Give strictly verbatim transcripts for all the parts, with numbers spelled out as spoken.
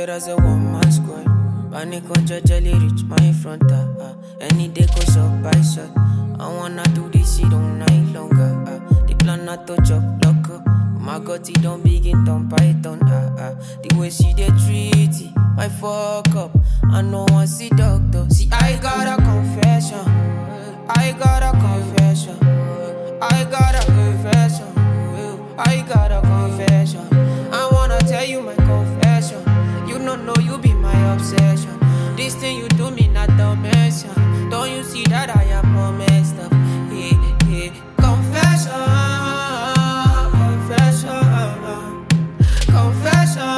it as a one-man squad. Panic on jelly reach my front, uh, uh. Any day go shot by shot. I wanna do this shit all night longer, uh. The plan not to chop lock up. My God, it don't begin on python, uh, uh. The way she dey treat it, my fuck up. I know I see doctor. See, I got a confession. I got a confession. I got a confession. I got a confession. I wanna tell you my confession. You don't know you be my obsession. This thing you do me not the mention. Don't you see that I am all messed up? Yeah, yeah. Confession, confession, confession,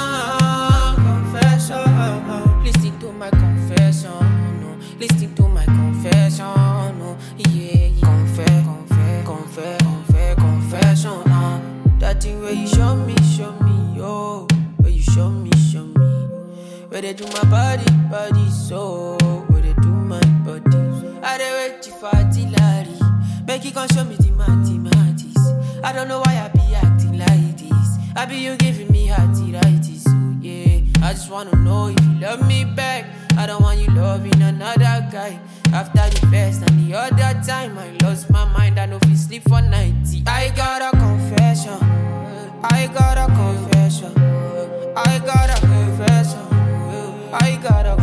confession. Listen to my confession, no. Listen to my confession, no. Yeah, yeah. Confess, confess, confess, confess, confession. Uh. That thing where you show me, show me, oh. Where you show me, show me. Where they do my body, body, so. Where they do my body. I dey wait you for artillery. Make you come show me the mathematics. I don't know why I be acting like this. I be you giving me arthritis, so yeah. I just wanna know if you love me back. I don't want you loving another guy. After the first and the other time, I lost my mind. I know if you sleep for ninety. I got a confession. I got a confession. I got a confession. I got a